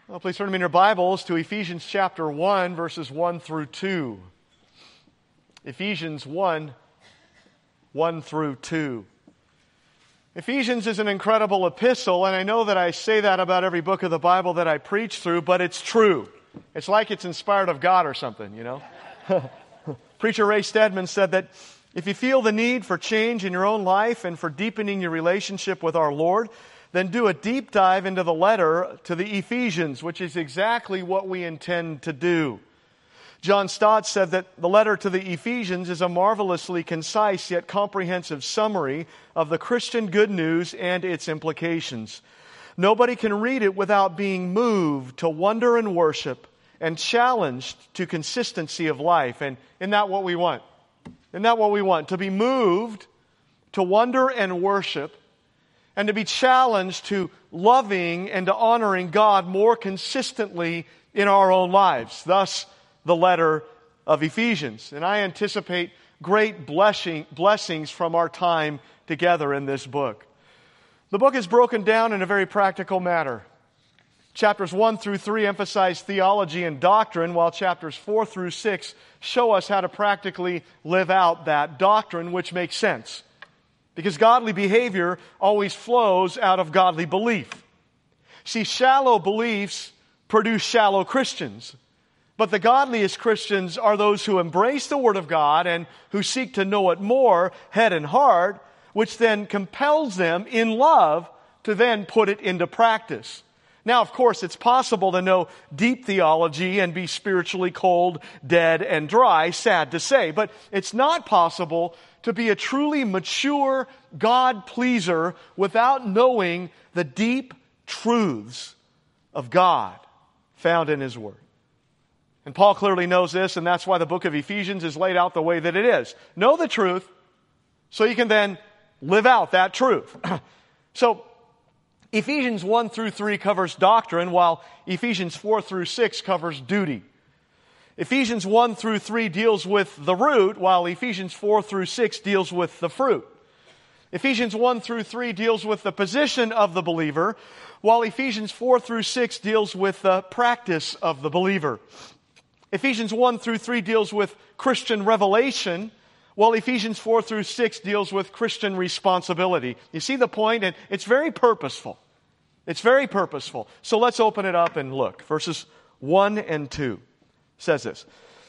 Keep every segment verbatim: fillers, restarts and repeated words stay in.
Well, please turn them in your Bibles to Ephesians chapter one, verses one through two. Ephesians one, one through two. Ephesians is an incredible epistle, and I know that I say that about every book of the Bible that I preach through, but it's true. It's like it's inspired of God or something, you know. Preacher Ray Stedman said that if you feel the need for change in your own life and for deepening your relationship with our Lord, then do a deep dive into the letter to the Ephesians, which is exactly what we intend to do. John Stott said that the letter to the Ephesians is a marvelously concise yet comprehensive summary of the Christian good news and its implications. Nobody can read it without being moved to wonder and worship and challenged to consistency of life. And isn't that what we want? Isn't that what we want? To be moved to wonder and worship, and to be challenged to loving and to honoring God more consistently in our own lives. Thus, the letter of Ephesians. And I anticipate great blessing, blessings from our time together in this book. The book is broken down in a very practical manner. Chapters one through three emphasize theology and doctrine, while chapters four through six show us how to practically live out that doctrine, which makes sense. Because godly behavior always flows out of godly belief. See, shallow beliefs produce shallow Christians. But the godliest Christians are those who embrace the Word of God and who seek to know it more, head and heart, which then compels them in love to then put it into practice. Now, of course, it's possible to know deep theology and be spiritually cold, dead, and dry, sad to say. But it's not possible to be a truly mature God-pleaser without knowing the deep truths of God found in His Word. And Paul clearly knows this, and that's why the book of Ephesians is laid out the way that it is. Know the truth so you can then live out that truth. So, Ephesians one through three covers doctrine, while Ephesians four through six covers duty. Ephesians one through three deals with the root, while Ephesians four through six deals with the fruit. Ephesians one through three deals with the position of the believer, while Ephesians four through six deals with the practice of the believer. Ephesians one through three deals with Christian revelation, while Ephesians four through six deals with Christian responsibility. You see the point? And it's very purposeful. It's very purposeful. So let's open it up and look. Verses one and two says this.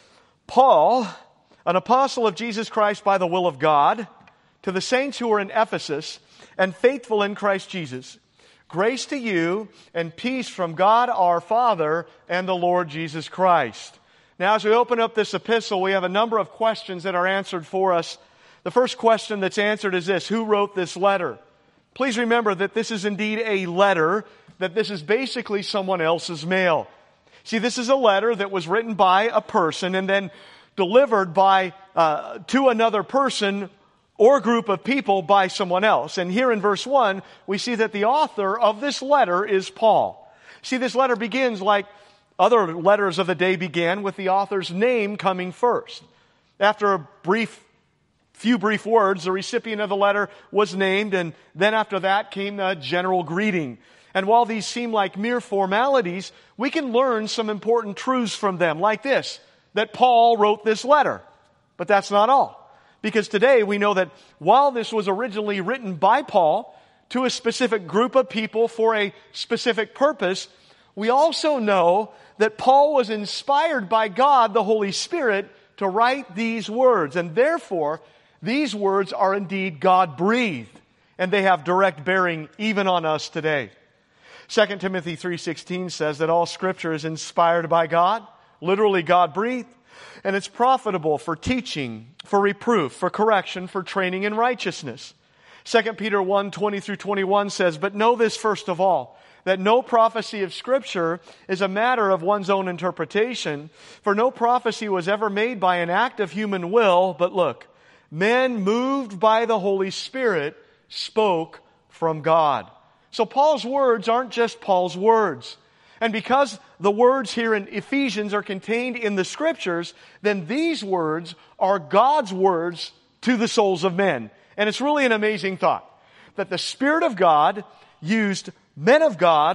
Paul, an apostle of Jesus Christ by the will of God, to the saints who are in Ephesus and faithful in Christ Jesus, grace to you and peace from God our Father and the Lord Jesus Christ. Now, as we open up this epistle, we have a number of questions that are answered for us. The first question that's answered is this: who wrote this letter? Please remember that this is indeed a letter, that this is basically someone else's mail. See, this is a letter that was written by a person and then delivered by uh, to another person or group of people by someone else. And here in verse one, we see that the author of this letter is Paul. See, this letter begins like other letters of the day began, with the author's name coming first. After a brief, few brief words, the recipient of the letter was named, and then after that came a general greeting. And while these seem like mere formalities, we can learn some important truths from them, like this, that Paul wrote this letter. But that's not all. Because today we know that while this was originally written by Paul to a specific group of people for a specific purpose, we also know that Paul was inspired by God, the Holy Spirit, to write these words. And therefore, these words are indeed God-breathed, and they have direct bearing even on us today. Second Timothy three sixteen says that all Scripture is inspired by God, literally God-breathed, and it's profitable for teaching, for reproof, for correction, for training in righteousness. Second Peter one twenty through twenty-one says, but know this first of all, that no prophecy of Scripture is a matter of one's own interpretation, for no prophecy was ever made by an act of human will, but look, men moved by the Holy Spirit spoke from God. So Paul's words aren't just Paul's words. And because the words here in Ephesians are contained in the Scriptures, then these words are God's words to the souls of men. And it's really an amazing thought that the Spirit of God used men of God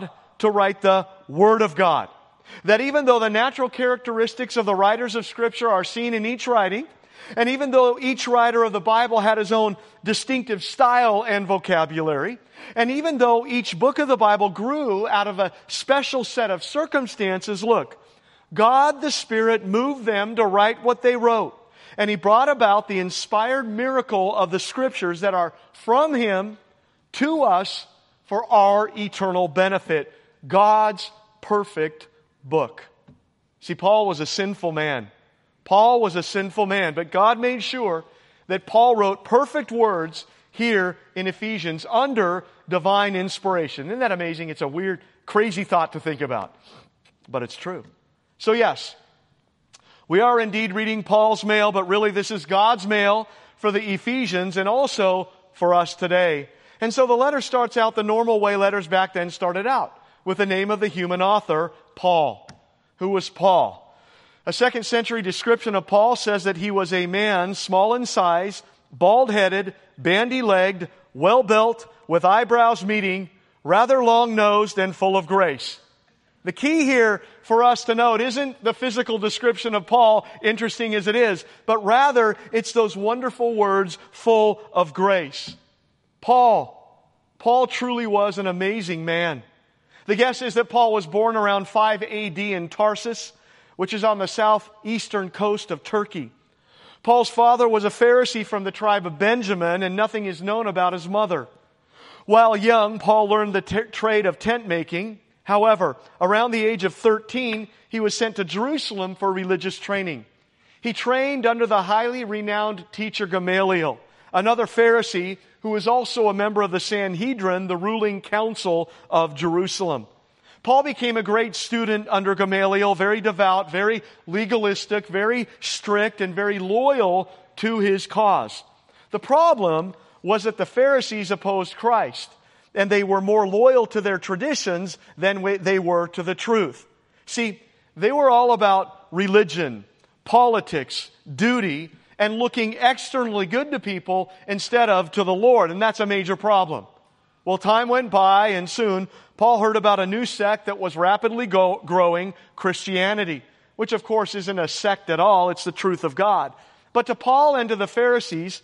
to write the Word of God. That even though the natural characteristics of the writers of Scripture are seen in each writing, and even though each writer of the Bible had his own distinctive style and vocabulary, and even though each book of the Bible grew out of a special set of circumstances, look, God the Spirit moved them to write what they wrote. And He brought about the inspired miracle of the Scriptures that are from Him to us for our eternal benefit. God's perfect book. See, Paul was a sinful man. Paul was a sinful man, but God made sure that Paul wrote perfect words here in Ephesians under divine inspiration. Isn't that amazing? It's a weird, crazy thought to think about, but it's true. So yes, we are indeed reading Paul's mail, but really this is God's mail for the Ephesians and also for us today. And so the letter starts out the normal way letters back then started out, with the name of the human author, Paul. Who was Paul? A second century description of Paul says that he was a man small in size, bald-headed, bandy-legged, well-built, with eyebrows meeting, rather long-nosed, and full of grace. The key here for us to note isn't the physical description of Paul, interesting as it is, but rather it's those wonderful words, full of grace. Paul, Paul truly was an amazing man. The guess is that Paul was born around five A D in Tarsus, which is on the southeastern coast of Turkey. Paul's father was a Pharisee from the tribe of Benjamin, and nothing is known about his mother. While young, Paul learned the t- trade of tent making. However, around the age of thirteen, he was sent to Jerusalem for religious training. He trained under the highly renowned teacher Gamaliel, another Pharisee who was also a member of the Sanhedrin, the ruling council of Jerusalem. Paul became a great student under Gamaliel, very devout, very legalistic, very strict, and very loyal to his cause. The problem was that the Pharisees opposed Christ, and they were more loyal to their traditions than they were to the truth. See, they were all about religion, politics, duty, and looking externally good to people instead of to the Lord, and that's a major problem. Well, time went by, and soon Paul heard about a new sect that was rapidly go- growing, Christianity, which of course isn't a sect at all, it's the truth of God. But to Paul and to the Pharisees,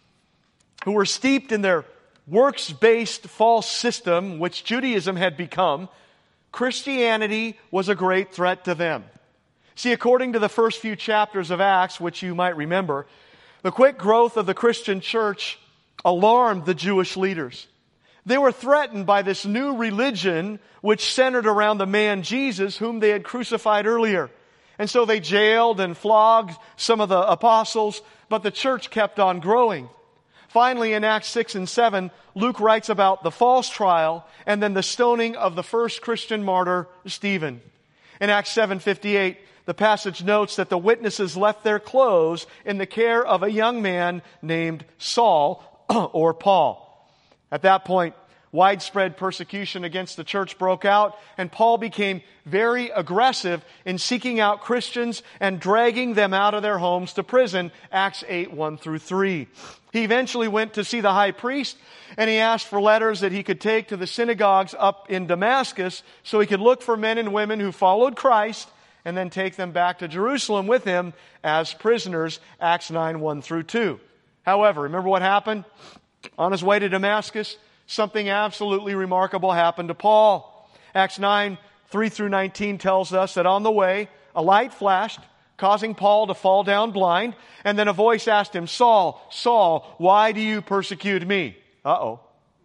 who were steeped in their works-based false system, which Judaism had become, Christianity was a great threat to them. See, according to the first few chapters of Acts, which you might remember, the quick growth of the Christian church alarmed the Jewish leaders. They were threatened by this new religion which centered around the man Jesus whom they had crucified earlier. And so they jailed and flogged some of the apostles, but the church kept on growing. Finally, in Acts six and seven, Luke writes about the false trial and then the stoning of the first Christian martyr, Stephen. In Acts seven fifty-eight, the passage notes that the witnesses left their clothes in the care of a young man named Saul or Paul. At that point, widespread persecution against the church broke out, and Paul became very aggressive in seeking out Christians and dragging them out of their homes to prison, Acts eight, one through three. He eventually went to see the high priest, and he asked for letters that he could take to the synagogues up in Damascus so he could look for men and women who followed Christ and then take them back to Jerusalem with him as prisoners, Acts nine, one through two. However, remember what happened? On his way to Damascus, something absolutely remarkable happened to Paul. Acts nine, three through nineteen tells us that on the way, a light flashed, causing Paul to fall down blind, and then a voice asked him, Saul, Saul, why do you persecute me? Uh-oh.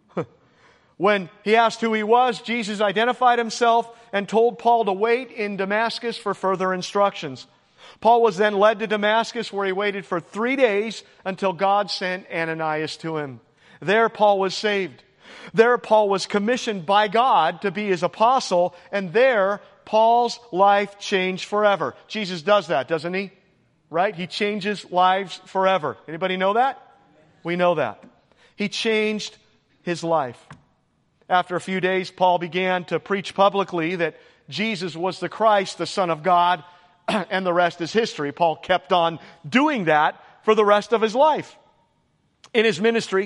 When he asked who he was, Jesus identified himself and told Paul to wait in Damascus for further instructions. Paul was then led to Damascus, where he waited for three days until God sent Ananias to him. There Paul was saved. There Paul was commissioned by God to be his apostle, and there Paul's life changed forever. Jesus does that, doesn't he? Right? He changes lives forever. Anybody know that? We know that. He changed his life. After a few days, Paul began to preach publicly that Jesus was the Christ, the Son of God, and the rest is history. Paul kept on doing that for the rest of his life. In his ministry,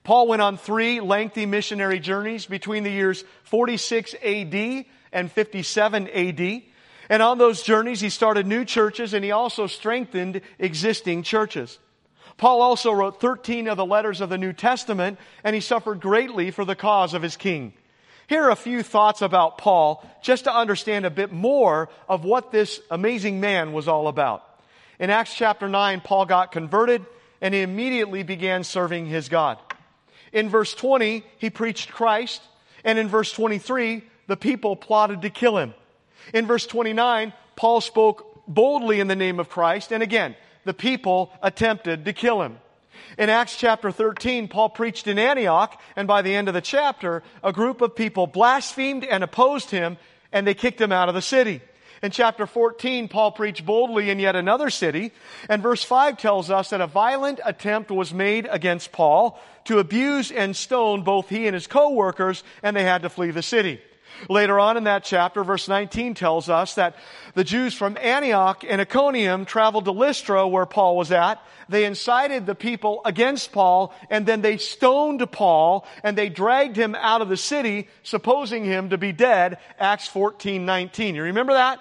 Paul went on three lengthy missionary journeys between the years forty-six A D and fifty-seven A D. And on those journeys, he started new churches and he also strengthened existing churches. Paul also wrote thirteen of the letters of the New Testament, and he suffered greatly for the cause of his king. Here are a few thoughts about Paul, just to understand a bit more of what this amazing man was all about. In Acts chapter nine, Paul got converted, and he immediately began serving his God. In verse twenty, he preached Christ, and in verse twenty-three, the people plotted to kill him. In verse twenty-nine, Paul spoke boldly in the name of Christ, and again, the people attempted to kill him. In Acts chapter thirteen, Paul preached in Antioch, and by the end of the chapter, a group of people blasphemed and opposed him, and they kicked him out of the city. In chapter fourteen, Paul preached boldly in yet another city, and verse five tells us that a violent attempt was made against Paul to abuse and stone both he and his co-workers, and they had to flee the city. Later on in that chapter, verse nineteen tells us that the Jews from Antioch and Iconium traveled to Lystra, where Paul was at. They incited the people against Paul, and then they stoned Paul, and they dragged him out of the city, supposing him to be dead. Acts fourteen nineteen. You remember that?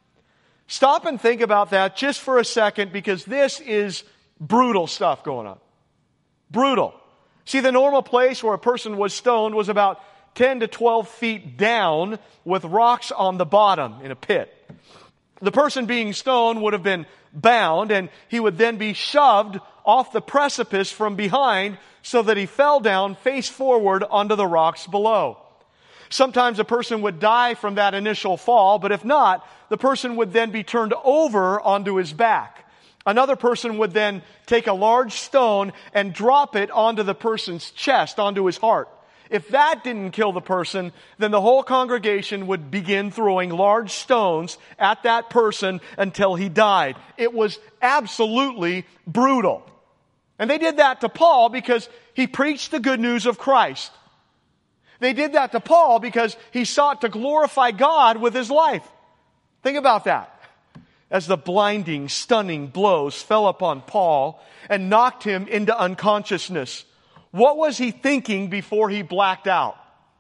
Stop and think about that just for a second, because this is brutal stuff going on. Brutal. See, the normal place where a person was stoned was about ten to twelve feet down with rocks on the bottom in a pit. The person being stoned would have been bound, and he would then be shoved off the precipice from behind so that he fell down face forward onto the rocks below. Sometimes a person would die from that initial fall, but if not, the person would then be turned over onto his back. Another person would then take a large stone and drop it onto the person's chest, onto his heart. If that didn't kill the person, then the whole congregation would begin throwing large stones at that person until he died. It was absolutely brutal. And they did that to Paul because he preached the good news of Christ. They did that to Paul because he sought to glorify God with his life. Think about that. As the blinding, stunning blows fell upon Paul and knocked him into unconsciousness, what was he thinking before he blacked out?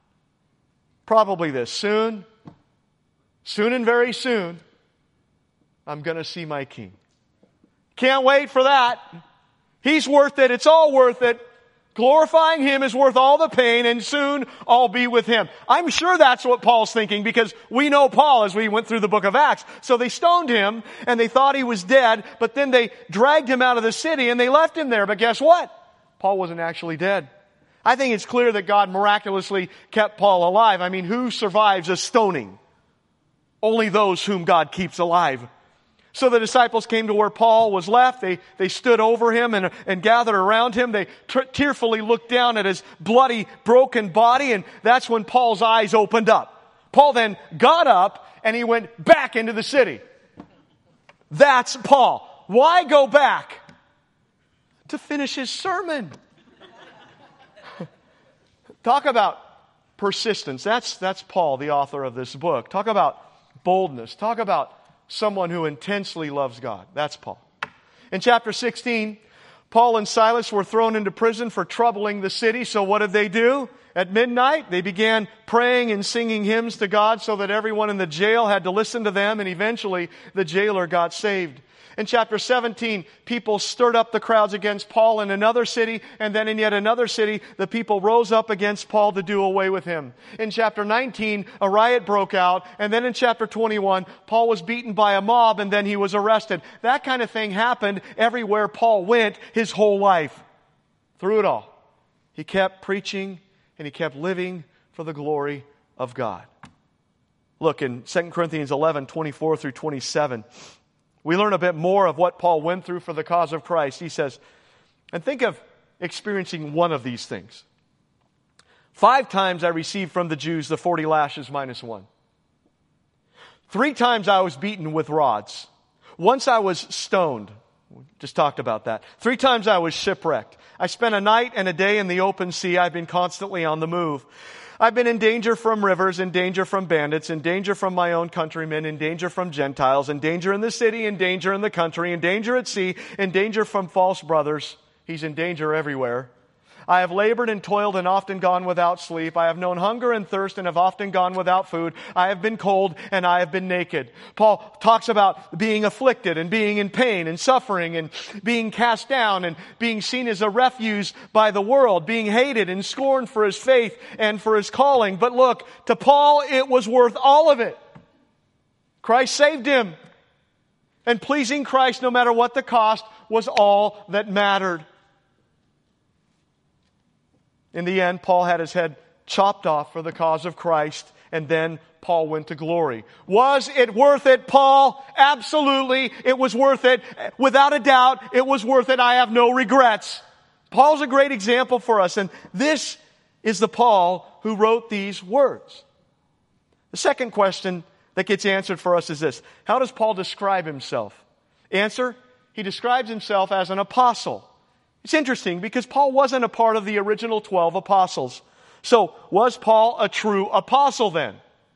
Probably this: soon, soon and very soon, I'm going to see my King. Can't wait for that. He's worth it. It's all worth it. Glorifying Him is worth all the pain, and soon I'll be with Him. I'm sure that's what Paul's thinking, because we know Paul as we went through the book of Acts. So they stoned him, and they thought he was dead, but then they dragged him out of the city, and they left him there. But guess what? Paul wasn't actually dead. I think it's clear that God miraculously kept Paul alive. I mean, who survives a stoning? Only those whom God keeps alive. So the disciples came to where Paul was left. They, they stood over him and, and gathered around him. They t- tearfully looked down at his bloody, broken body, and that's when Paul's eyes opened up. Paul then got up and he went back into the city. That's Paul. Why go back? To finish his sermon. Talk about persistence. That's, that's Paul, the author of this book. Talk about boldness. Talk about someone who intensely loves God. That's Paul. In chapter sixteen, Paul and Silas were thrown into prison for troubling the city. So what did they do? At midnight, they began praying and singing hymns to God so that everyone in the jail had to listen to them, and eventually the jailer got saved. In chapter seventeen, people stirred up the crowds against Paul in another city, and then in yet another city, the people rose up against Paul to do away with him. In chapter nineteen, a riot broke out, and then in chapter twenty-one, Paul was beaten by a mob, and then he was arrested. That kind of thing happened everywhere Paul went his whole life. Through it all, he kept preaching, and he kept living for the glory of God. Look, in Second Corinthians eleven, twenty-four through twenty-seven, we learn a bit more of what Paul went through for the cause of Christ. He says, and think of experiencing one of these things. Five times I received from the Jews the forty lashes minus one. Three times I was beaten with rods. Once I was stoned. We just talked about that. Three times I was shipwrecked. I spent a night and a day in the open sea. I've been constantly on the move. I've been in danger from rivers, in danger from bandits, in danger from my own countrymen, in danger from Gentiles, in danger in the city, in danger in the country, in danger at sea, in danger from false brothers. He's in danger everywhere. I have labored and toiled and often gone without sleep. I have known hunger and thirst and have often gone without food. I have been cold and I have been naked. Paul talks about being afflicted and being in pain and suffering and being cast down and being seen as a refuse by the world, being hated and scorned for his faith and for his calling. But look, to Paul, it was worth all of it. Christ saved him. And pleasing Christ, no matter what the cost, was all that mattered. In the end, Paul had his head chopped off for the cause of Christ, and then Paul went to glory. Was it worth it, Paul? Absolutely, it was worth it. Without a doubt, it was worth it. I have no regrets. Paul's a great example for us, and this is the Paul who wrote these words. The second question that gets answered for us is this: how does Paul describe himself? Answer: he describes himself as an apostle. It's interesting because Paul wasn't a part of the original twelve apostles. So, was Paul a true apostle then?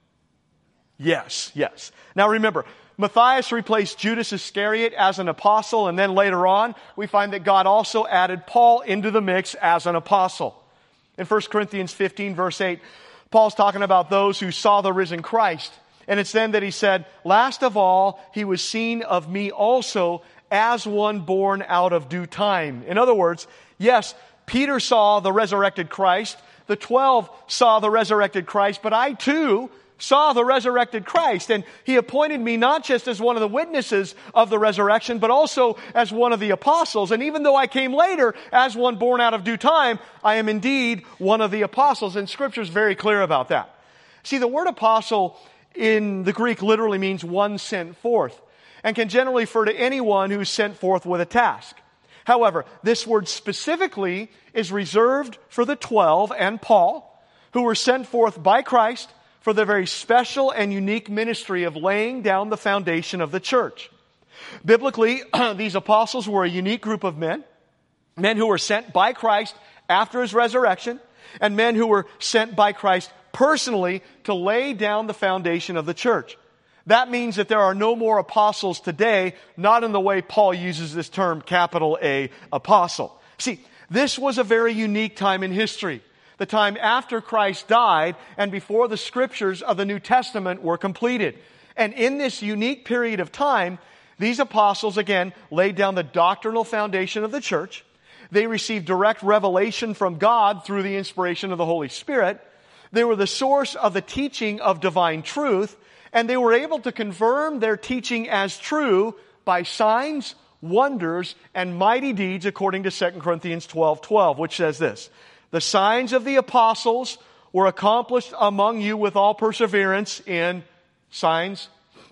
Yes, yes. Now remember, Matthias replaced Judas Iscariot as an apostle, and then later on, we find that God also added Paul into the mix as an apostle. In First Corinthians fifteen, verse eight, Paul's talking about those who saw the risen Christ. And it's then that he said, last of all, he was seen of me also as one born out of due time. In other words, yes, Peter saw the resurrected Christ. The twelve saw the resurrected Christ, but I too saw the resurrected Christ. And he appointed me not just as one of the witnesses of the resurrection, but also as one of the apostles. And even though I came later as one born out of due time, I am indeed one of the apostles. And Scripture is very clear about that. See, the word apostle in the Greek literally means one sent forth, and can generally refer to anyone who's sent forth with a task. However, this word specifically is reserved for the twelve and Paul, who were sent forth by Christ for the very special and unique ministry of laying down the foundation of the church. Biblically, these apostles were a unique group of men, men who were sent by Christ after his resurrection, and men who were sent by Christ personally to lay down the foundation of the church. That means that there are no more apostles today, not in the way Paul uses this term, capital A, apostle. See, this was a very unique time in history. The time after Christ died and before the scriptures of the New Testament were completed. And in this unique period of time, these apostles, again, laid down the doctrinal foundation of the church. They received direct revelation from God through the inspiration of the Holy Spirit. They were the source of the teaching of divine truth. And they were able to confirm their teaching as true by signs, wonders, and mighty deeds, according to Second Corinthians twelve twelve, which says this: the signs of the apostles were accomplished among you with all perseverance in signs,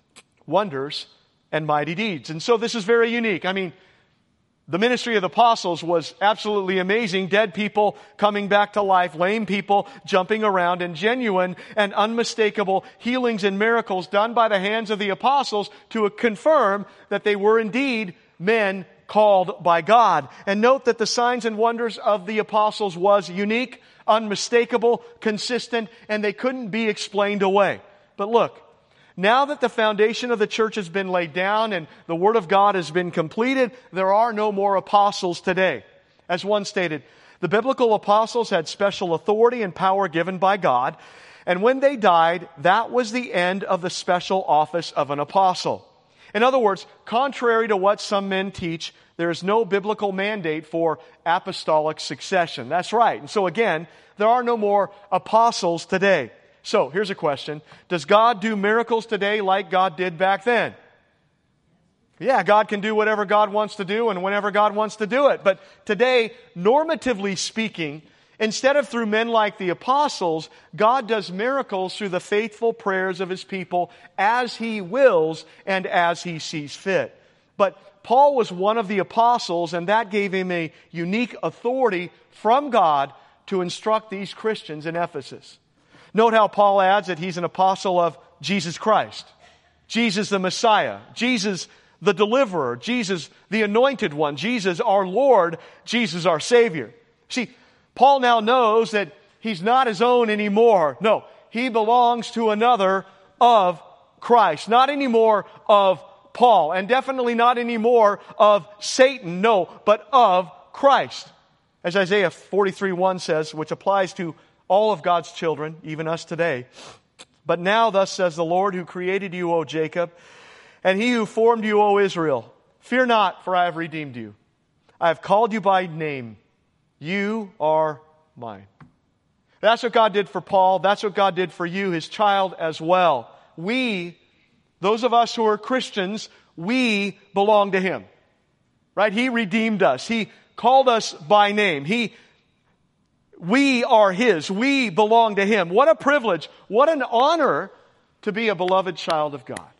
wonders, and mighty deeds. And so this is very unique. I mean, the ministry of the apostles was absolutely amazing. Dead people coming back to life, lame people jumping around, and genuine and unmistakable healings and miracles done by the hands of the apostles to confirm that they were indeed men called by God. And note that the signs and wonders of the apostles was unique, unmistakable, consistent, and they couldn't be explained away. But look, now that the foundation of the church has been laid down and the Word of God has been completed, there are no more apostles today. As one stated, the biblical apostles had special authority and power given by God, and when they died, that was the end of the special office of an apostle. In other words, contrary to what some men teach, there is no biblical mandate for apostolic succession. That's right. And so again, there are no more apostles today. So, here's a question. Does God do miracles today like God did back then? Yeah, God can do whatever God wants to do and whenever God wants to do it. But today, normatively speaking, instead of through men like the apostles, God does miracles through the faithful prayers of His people as He wills and as He sees fit. But Paul was one of the apostles, and that gave him a unique authority from God to instruct these Christians in Ephesus. Note how Paul adds that he's an apostle of Jesus Christ, Jesus the Messiah, Jesus the deliverer, Jesus the anointed one, Jesus our Lord, Jesus our Savior. See, Paul now knows that he's not his own anymore. No, he belongs to another of Christ, not anymore of Paul, and definitely not anymore of Satan, no, but of Christ. As Isaiah forty-three one says, which applies to all of God's children, even us today. But now thus says the Lord who created you, O Jacob, and he who formed you, O Israel, fear not, for I have redeemed you. I have called you by name. You are mine. That's what God did for Paul. That's what God did for you, his child, as well. We, those of us who are Christians, we belong to him. Right? He redeemed us. He called us by name. He, we are his. We belong to him. What a privilege. What an honor to be a beloved child of God.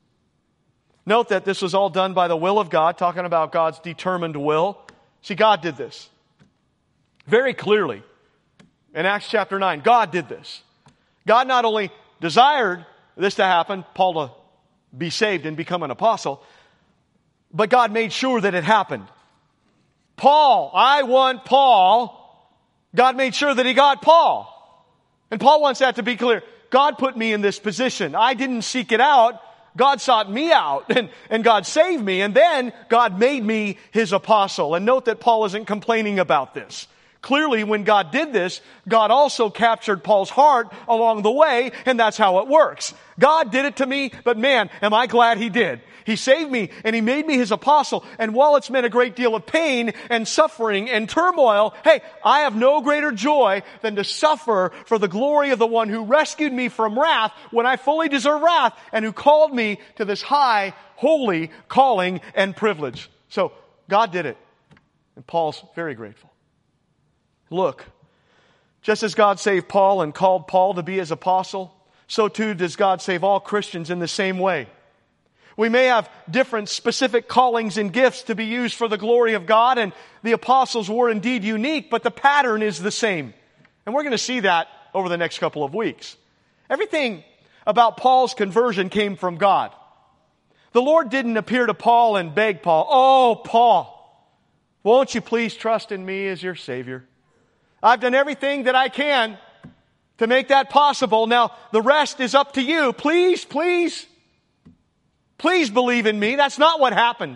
Note that this was all done by the will of God, talking about God's determined will. See, God did this very clearly. In Acts chapter nine, God did this. God not only desired this to happen, Paul to be saved and become an apostle, but God made sure that it happened. Paul, I want Paul. God made sure that he got Paul. And Paul wants that to be clear. God put me in this position. I didn't seek it out. God sought me out, and, and God saved me, and then God made me his apostle. And note that Paul isn't complaining about this. Clearly, when God did this, God also captured Paul's heart along the way, and that's how it works. God did it to me, but man, am I glad he did. He saved me, and he made me his apostle, and while it's meant a great deal of pain and suffering and turmoil, hey, I have no greater joy than to suffer for the glory of the one who rescued me from wrath when I fully deserve wrath, and who called me to this high, holy calling and privilege. So, God did it, and Paul's very grateful. Look, just as God saved Paul and called Paul to be his apostle, so too does God save all Christians in the same way. We may have different specific callings and gifts to be used for the glory of God, and the apostles were indeed unique, but the pattern is the same. And we're going to see that over the next couple of weeks. Everything about Paul's conversion came from God. The Lord didn't appear to Paul and beg Paul, "Oh, Paul, won't you please trust in me as your Savior? I've done everything that I can to make that possible. Now, the rest is up to you. Please, please, please believe in me." That's not what happened.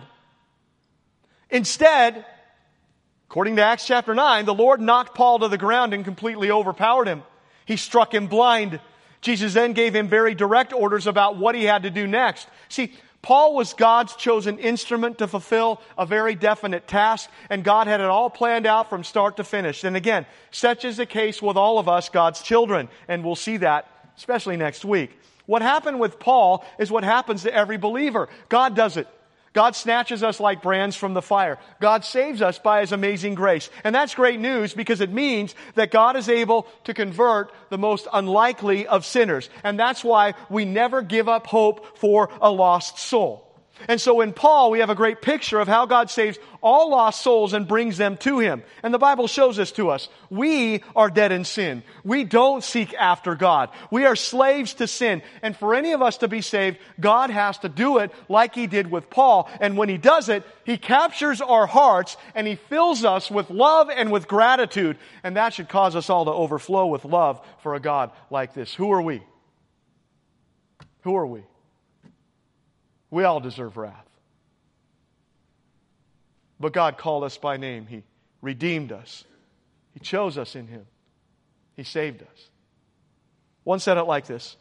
Instead, according to Acts chapter nine, the Lord knocked Paul to the ground and completely overpowered him. He struck him blind. Jesus then gave him very direct orders about what he had to do next. See, Paul was God's chosen instrument to fulfill a very definite task, and God had it all planned out from start to finish. And again, such is the case with all of us, God's children, and we'll see that especially next week. What happened with Paul is what happens to every believer. God does it. God snatches us like brands from the fire. God saves us by his amazing grace. And that's great news because it means that God is able to convert the most unlikely of sinners. And that's why we never give up hope for a lost soul. And so in Paul, we have a great picture of how God saves all lost souls and brings them to him. And the Bible shows this to us. We are dead in sin. We don't seek after God. We are slaves to sin. And for any of us to be saved, God has to do it like he did with Paul. And when he does it, he captures our hearts and he fills us with love and with gratitude. And that should cause us all to overflow with love for a God like this. Who are we? Who are we? We all deserve wrath. But God called us by name. He redeemed us. He chose us in him. He saved us. One said it like this: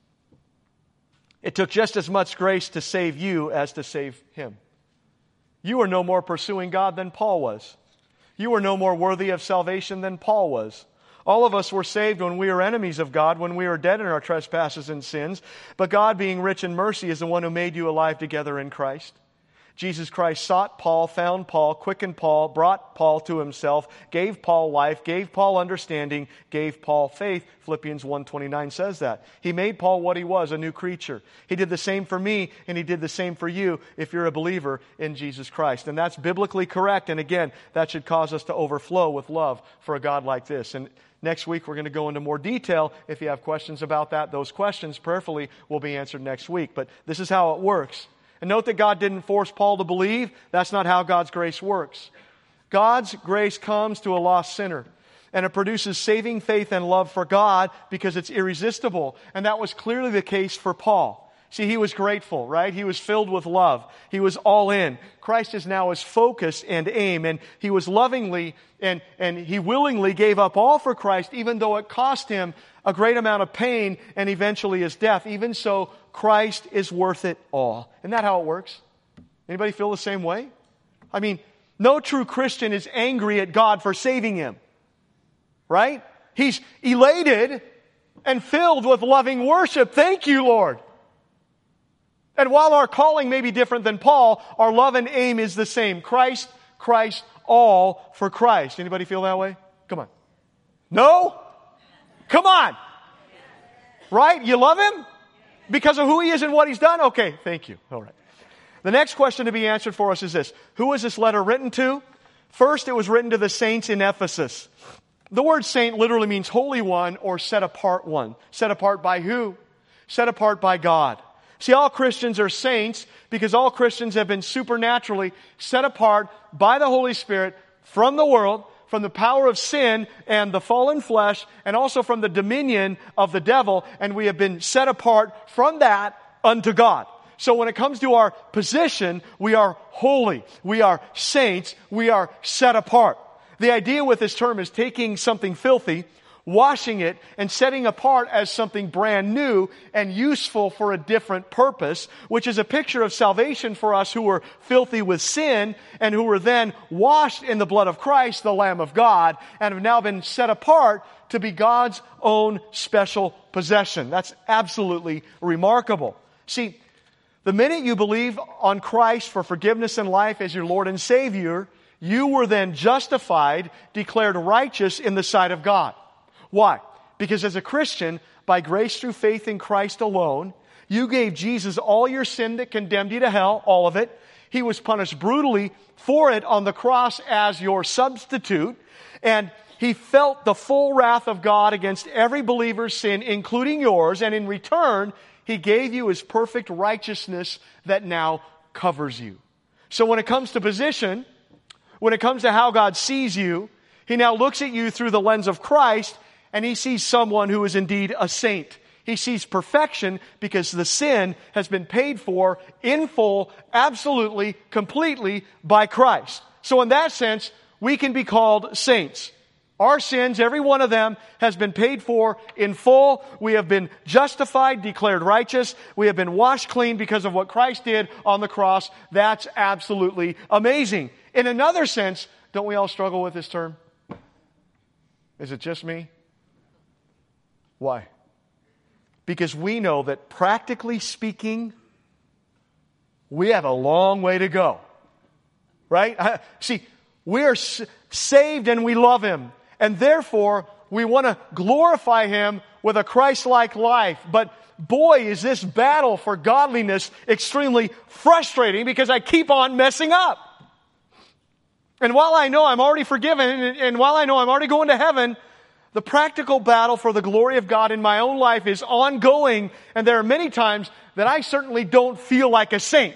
it took just as much grace to save you as to save him. You are no more pursuing God than Paul was. You are no more worthy of salvation than Paul was. All of us were saved when we were enemies of God, when we were dead in our trespasses and sins. But God, being rich in mercy, is the one who made you alive together in Christ. Jesus Christ sought Paul, found Paul, quickened Paul, brought Paul to himself, gave Paul life, gave Paul understanding, gave Paul faith. Philippians one twenty-nine says that. He made Paul what he was, a new creature. He did the same for me, and he did the same for you if you're a believer in Jesus Christ. And that's biblically correct. And again, that should cause us to overflow with love for a God like this. And next week, we're going to go into more detail. If you have questions about that, those questions prayerfully will be answered next week. But this is how it works. And note that God didn't force Paul to believe. That's not how God's grace works. God's grace comes to a lost sinner, and it produces saving faith and love for God because it's irresistible. And that was clearly the case for Paul. See, he was grateful, right? He was filled with love. He was all in. Christ is now his focus and aim, and he was lovingly and, and he willingly gave up all for Christ, even though it cost him a great amount of pain and eventually his death. Even so, Christ is worth it all. Isn't that how it works? Anybody feel the same way? I mean, no true Christian is angry at God for saving him, right? He's elated and filled with loving worship. Thank you, Lord. And while our calling may be different than Paul, our love and aim is the same. Christ, Christ, all for Christ. Anybody feel that way? Come on. No? Come on. Right? You love him? Because of who he is and what he's done? Okay, thank you. All right. The next question to be answered for us is this. Who was this letter written to? First, it was written to the saints in Ephesus. The word saint literally means holy one or set apart one. Set apart by who? Set apart by God. See, all Christians are saints because all Christians have been supernaturally set apart by the Holy Spirit from the world, from the power of sin and the fallen flesh, and also from the dominion of the devil, and we have been set apart from that unto God. So when it comes to our position, we are holy, we are saints, we are set apart. The idea with this term is taking something filthy, washing it, and setting apart as something brand new and useful for a different purpose, which is a picture of salvation for us who were filthy with sin and who were then washed in the blood of Christ, the Lamb of God, and have now been set apart to be God's own special possession. That's absolutely remarkable. See, the minute you believe on Christ for forgiveness and life as your Lord and Savior, you were then justified, declared righteous in the sight of God. Why? Because as a Christian, by grace through faith in Christ alone, you gave Jesus all your sin that condemned you to hell, all of it. He was punished brutally for it on the cross as your substitute. And He felt the full wrath of God against every believer's sin, including yours. And in return, He gave you His perfect righteousness that now covers you. So when it comes to position, when it comes to how God sees you, He now looks at you through the lens of Christ, and He sees someone who is indeed a saint. He sees perfection because the sin has been paid for in full, absolutely, completely by Christ. So in that sense, we can be called saints. Our sins, every one of them, has been paid for in full. We have been justified, declared righteous. We have been washed clean because of what Christ did on the cross. That's absolutely amazing. In another sense, don't we all struggle with this term? Is it just me? Why? Because we know that practically speaking, we have a long way to go. Right? See, we are saved and we love Him. And therefore, we want to glorify Him with a Christ-like life. But boy, is this battle for godliness extremely frustrating because I keep on messing up. And while I know I'm already forgiven, and, and while I know I'm already going to heaven, the practical battle for the glory of God in my own life is ongoing, and there are many times that I certainly don't feel like a saint.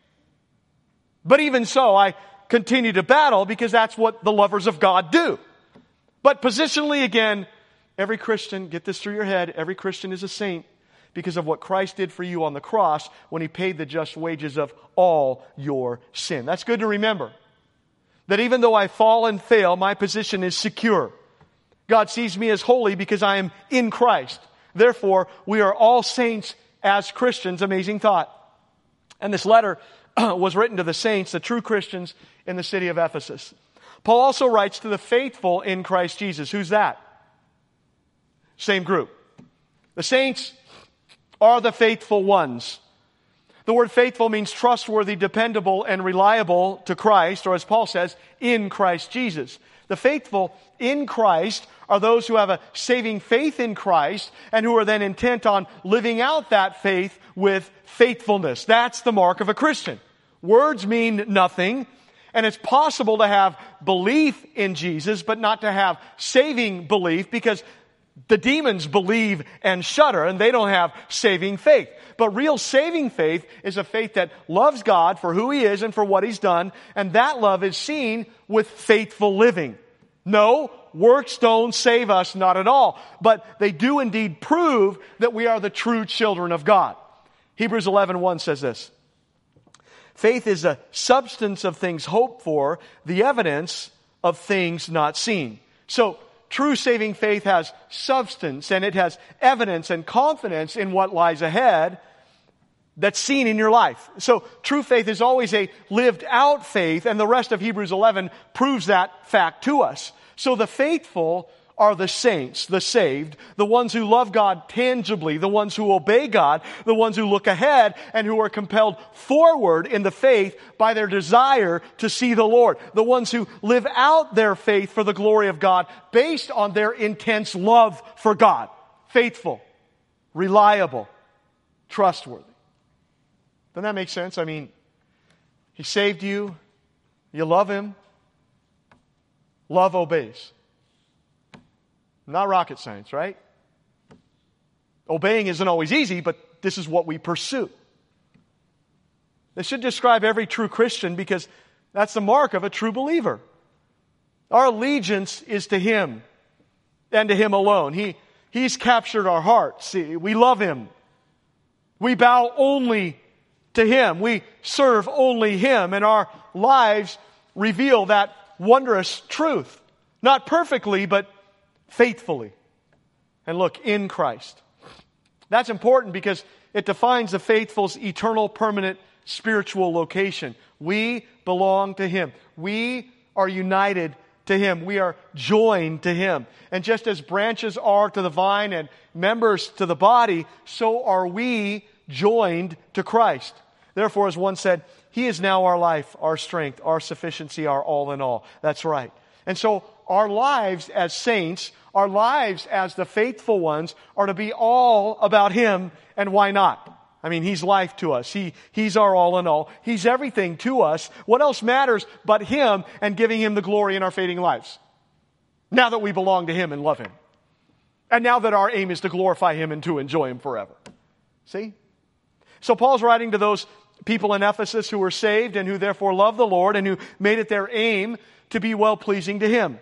But even so, I continue to battle because that's what the lovers of God do. But positionally again, every Christian, get this through your head, every Christian is a saint because of what Christ did for you on the cross when He paid the just wages of all your sin. That's good to remember. That even though I fall and fail, my position is secure. God sees me as holy because I am in Christ. Therefore, we are all saints as Christians. Amazing thought. And this letter was written to the saints, the true Christians in the city of Ephesus. Paul also writes to the faithful in Christ Jesus. Who's that? Same group. The saints are the faithful ones. The word faithful means trustworthy, dependable, and reliable to Christ, or as Paul says, in Christ Jesus. The faithful in Christ are those who have a saving faith in Christ and who are then intent on living out that faith with faithfulness. That's the mark of a Christian. Words mean nothing, and it's possible to have belief in Jesus, but not to have saving belief because the demons believe and shudder, and they don't have saving faith. But real saving faith is a faith that loves God for who He is and for what He's done, and that love is seen with faithful living. No, works don't save us, not at all. But they do indeed prove that we are the true children of God. Hebrews eleven one says this. Faith is a substance of things hoped for, the evidence of things not seen. So, true saving faith has substance and it has evidence and confidence in what lies ahead that's seen in your life. So, true faith is always a lived out faith, and the rest of Hebrews eleven proves that fact to us. So, the faithful are the saints, the saved, the ones who love God tangibly, the ones who obey God, the ones who look ahead and who are compelled forward in the faith by their desire to see the Lord, the ones who live out their faith for the glory of God based on their intense love for God. Faithful, reliable, trustworthy. Doesn't that make sense? I mean, He saved you, you love Him, love obeys. Not rocket science, right? Obeying isn't always easy, but this is what we pursue. This should describe every true Christian because that's the mark of a true believer. Our allegiance is to Him and to Him alone. He, He's captured our hearts. See, we love Him. We bow only to Him. We serve only Him, and our lives reveal that wondrous truth. Not perfectly, but faithfully. And look, in Christ. That's important because it defines the faithful's eternal, permanent, spiritual location. We belong to Him. We are united to Him. We are joined to Him. And just as branches are to the vine and members to the body, so are we joined to Christ. Therefore, as one said, He is now our life, our strength, our sufficiency, our all in all. That's right. And so our lives as saints, our lives as the faithful ones, are to be all about Him, and why not? I mean, He's life to us. He, He's our all in all. He's everything to us. What else matters but Him and giving Him the glory in our fading lives? Now that we belong to Him and love Him. And now that our aim is to glorify Him and to enjoy Him forever. See? So Paul's writing to those people in Ephesus who were saved and who therefore love the Lord and who made it their aim to be well-pleasing to Him.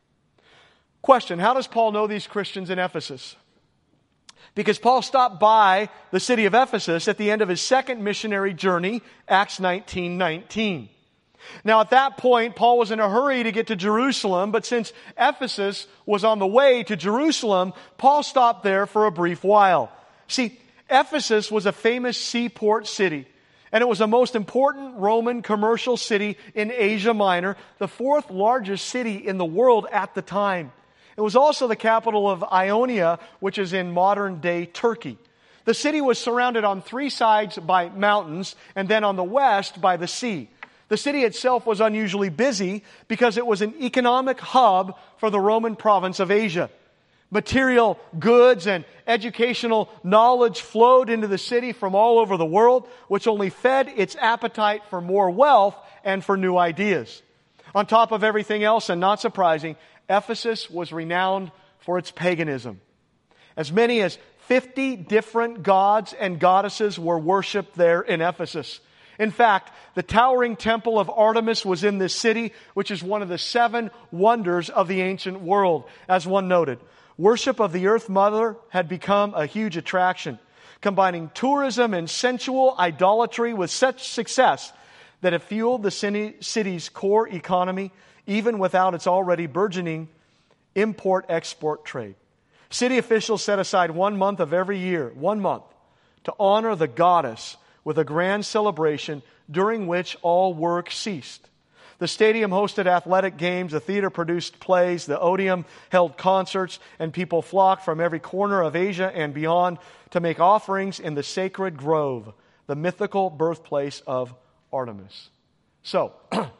Question, how does Paul know these Christians in Ephesus? Because Paul stopped by the city of Ephesus at the end of his second missionary journey, Acts nineteen nineteen. Now at that point, Paul was in a hurry to get to Jerusalem, but since Ephesus was on the way to Jerusalem, Paul stopped there for a brief while. See, Ephesus was a famous seaport city, and it was the most important Roman commercial city in Asia Minor, the fourth largest city in the world at the time. It was also the capital of Ionia, which is in modern-day Turkey. The city was surrounded on three sides by mountains, and then on the west by the sea. The city itself was unusually busy because it was an economic hub for the Roman province of Asia. Material goods and educational knowledge flowed into the city from all over the world, which only fed its appetite for more wealth and for new ideas. On top of everything else, and not surprising, Ephesus was renowned for its paganism. As many as fifty different gods and goddesses were worshipped there in Ephesus. In fact, the towering temple of Artemis was in this city, which is one of the seven wonders of the ancient world. As one noted, worship of the Earth Mother had become a huge attraction, combining tourism and sensual idolatry with such success that it fueled the city's core economy, even without its already burgeoning import-export trade. City officials set aside one month of every year, one month, to honor the goddess with a grand celebration during which all work ceased. The stadium hosted athletic games, the theater produced plays, the Odeum held concerts, and people flocked from every corner of Asia and beyond to make offerings in the sacred grove, the mythical birthplace of Artemis. So,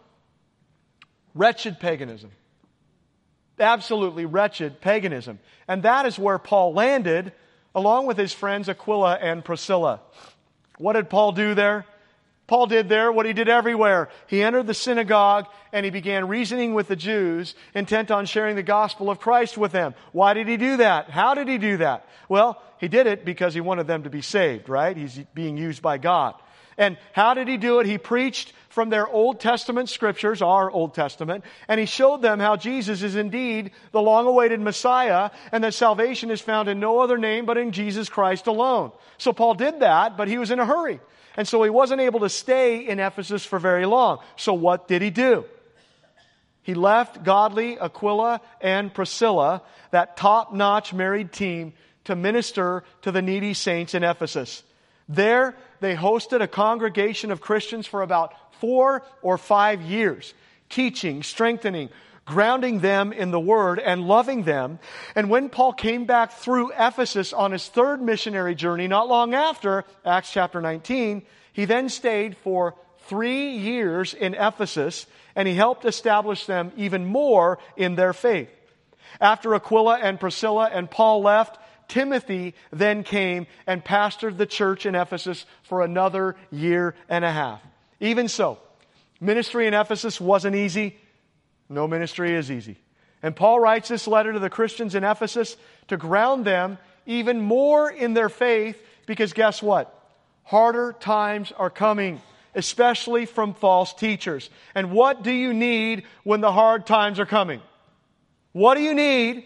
wretched paganism. Absolutely wretched paganism. And that is where Paul landed, along with his friends Aquila and Priscilla. What did Paul do there? Paul did there what he did everywhere. He entered the synagogue and he began reasoning with the Jews, intent on sharing the gospel of Christ with them. Why did he do that? How did he do that? Well, he did it because he wanted them to be saved, right? He's being used by God. And how did he do it? He preached from their Old Testament scriptures, our Old Testament, and he showed them how Jesus is indeed the long-awaited Messiah and that salvation is found in no other name but in Jesus Christ alone. So Paul did that, but he was in a hurry. And so he wasn't able to stay in Ephesus for very long. So what did he do? He left godly Aquila and Priscilla, that top-notch married team, to minister to the needy saints in Ephesus. There, they hosted a congregation of Christians for about four or five years, teaching, strengthening, grounding them in the Word, and loving them. And when Paul came back through Ephesus on his third missionary journey, not long after, Acts chapter nineteen, he then stayed for three years in Ephesus, and he helped establish them even more in their faith. After Aquila and Priscilla and Paul left, Timothy then came and pastored the church in Ephesus for another year and a half. Even so, ministry in Ephesus wasn't easy. No ministry is easy. And Paul writes this letter to the Christians in Ephesus to ground them even more in their faith, because guess what? Harder times are coming, especially from false teachers. And what do you need when the hard times are coming? What do you need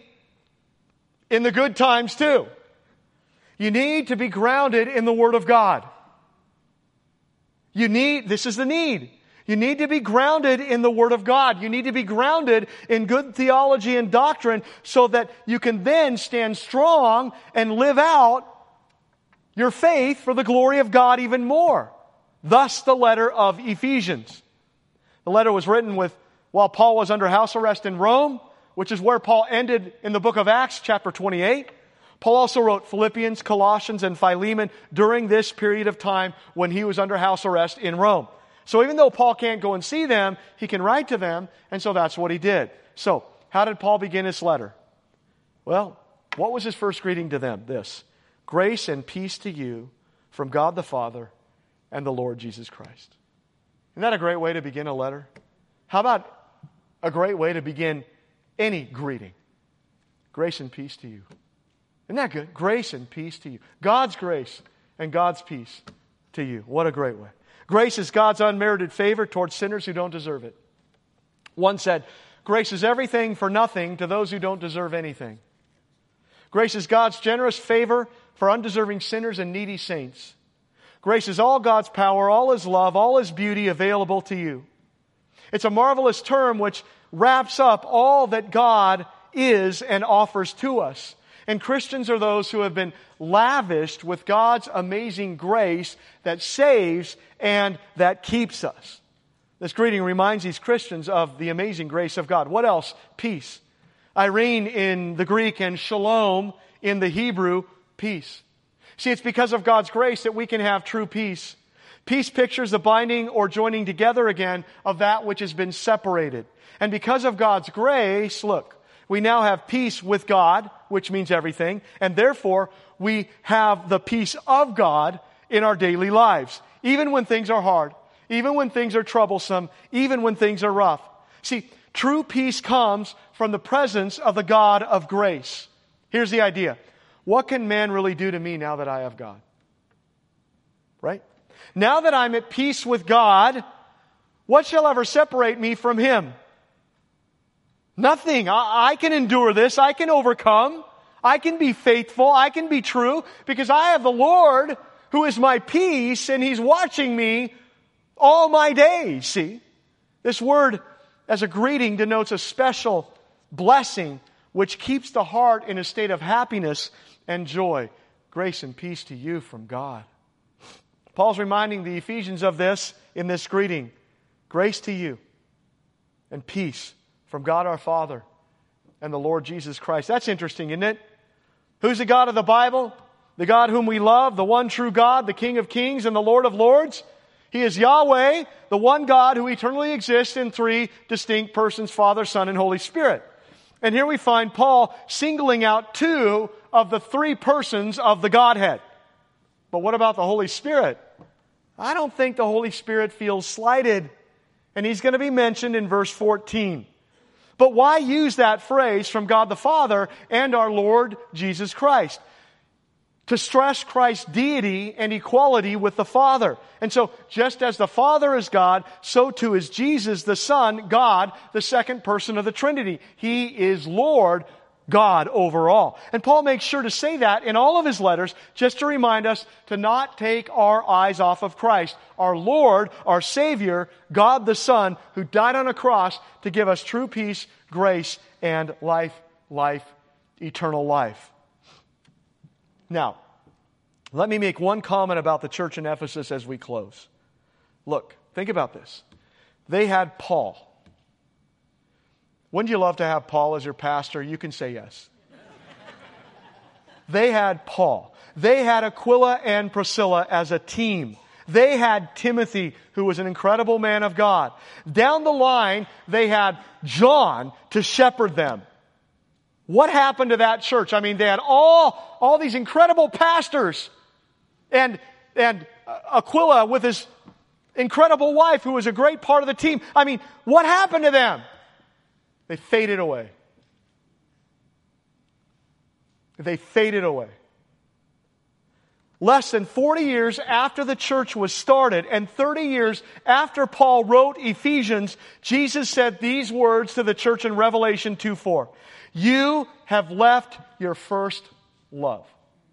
in the good times too? You need to be grounded in the Word of God. You need, this is the need. You need to be grounded in the Word of God. You need to be grounded in good theology and doctrine so that you can then stand strong and live out your faith for the glory of God even more. Thus the letter of Ephesians. The letter was written with while Paul was under house arrest in Rome, which is where Paul ended in the book of Acts, chapter twenty-eight. Paul also wrote Philippians, Colossians, and Philemon during this period of time when he was under house arrest in Rome. So even though Paul can't go and see them, he can write to them, and so that's what he did. So, how did Paul begin his letter? Well, what was his first greeting to them? This: grace and peace to you from God the Father and the Lord Jesus Christ. Isn't that a great way to begin a letter? How about a great way to begin any greeting? Grace and peace to you. Isn't that good? Grace and peace to you. God's grace and God's peace to you. What a great way. Grace is God's unmerited favor towards sinners who don't deserve it. One said, grace is everything for nothing to those who don't deserve anything. Grace is God's generous favor for undeserving sinners and needy saints. Grace is all God's power, all His love, all His beauty available to you. It's a marvelous term which wraps up all that God is and offers to us. And Christians are those who have been lavished with God's amazing grace that saves and that keeps us. This greeting reminds these Christians of the amazing grace of God. What else? Peace. Irene in the Greek and shalom in the Hebrew, peace. See, it's because of God's grace that we can have true peace. Peace pictures the binding or joining together again of that which has been separated. And because of God's grace, look, we now have peace with God, which means everything, and therefore we have the peace of God in our daily lives, even when things are hard, even when things are troublesome, even when things are rough. See, true peace comes from the presence of the God of grace. Here's the idea. What can man really do to me now that I have God? Right? Now that I'm at peace with God, what shall ever separate me from Him? Nothing. I, I can endure this. I can overcome. I can be faithful. I can be true because I have the Lord who is my peace and He's watching me all my days. See? This word as a greeting denotes a special blessing which keeps the heart in a state of happiness and joy. Grace and peace to you from God. Paul's reminding the Ephesians of this in this greeting. Grace to you and peace from God our Father and the Lord Jesus Christ. That's interesting, isn't it? Who's the God of the Bible? The God whom we love, the one true God, the King of kings and the Lord of lords. He is Yahweh, the one God who eternally exists in three distinct persons, Father, Son, and Holy Spirit. And here we find Paul singling out two of the three persons of the Godhead. But what about the Holy Spirit? I don't think the Holy Spirit feels slighted. And He's going to be mentioned in verse fourteen. But why use that phrase from God the Father and our Lord Jesus Christ? to stress Christ's deity and equality with the Father. And so, just as the Father is God, so too is Jesus, the Son, God, the second person of the Trinity. He is Lord, God over all. And Paul makes sure to say that in all of his letters, just to remind us to not take our eyes off of Christ, our Lord, our Savior, God the Son, who died on a cross to give us true peace, grace, and life, life, eternal life. Now, let me make one comment about the church in Ephesus as we close. Look, think about this. They had Paul. Wouldn't you love to have Paul as your pastor? You can say yes. They had Paul. They had Aquila and Priscilla as a team. They had Timothy, who was an incredible man of God. Down the line, they had John to shepherd them. What happened to that church? I mean, they had all, all these incredible pastors. And, and Aquila with his incredible wife, who was a great part of the team. I mean, what happened to them? They faded away. They faded away. Less than forty years after the church was started and thirty years after Paul wrote Ephesians, Jesus said these words to the church in Revelation two four. You have left your first love.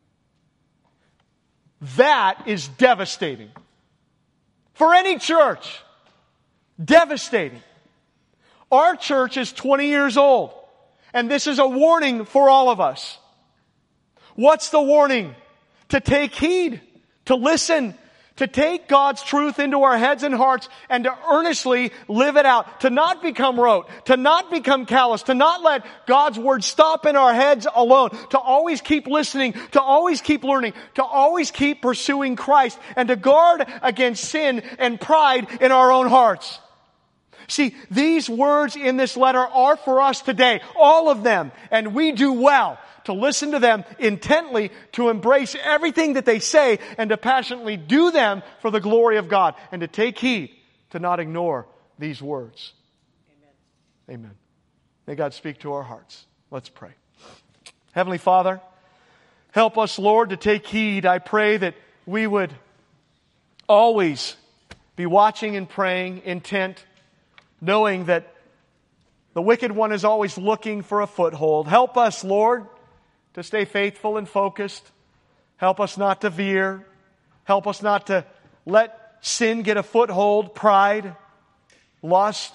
That is devastating. For any church. Devastating. Our church is twenty years old. And this is a warning for all of us. What's the warning? To take heed, to listen, to take God's truth into our heads and hearts and to earnestly live it out, to not become rote, to not become callous, to not let God's word stop in our heads alone, to always keep listening, to always keep learning, to always keep pursuing Christ, and to guard against sin and pride in our own hearts. See, these words in this letter are for us today, all of them, and we do well to listen to them intently, to embrace everything that they say, and to passionately do them for the glory of God, and to take heed to not ignore these words. Amen. Amen. May God speak to our hearts. Let's pray. Heavenly Father, help us, Lord, to take heed. I pray that we would always be watching and praying, intent, knowing that the wicked one is always looking for a foothold. Help us, Lord, to stay faithful and focused. Help us not to veer. Help us not to let sin get a foothold, pride, lust.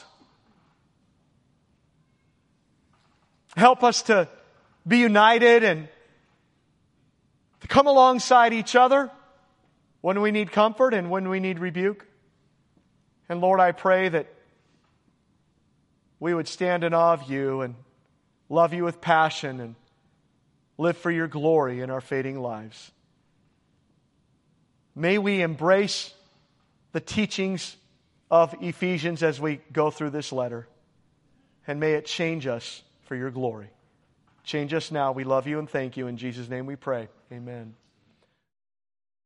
Help us to be united and to come alongside each other when we need comfort and when we need rebuke. And Lord, I pray that we would stand in awe of you and love you with passion and live for your glory in our fading lives. May we embrace the teachings of Ephesians as we go through this letter. And may it change us for your glory. Change us now. We love you and thank you. In Jesus' name we pray. Amen.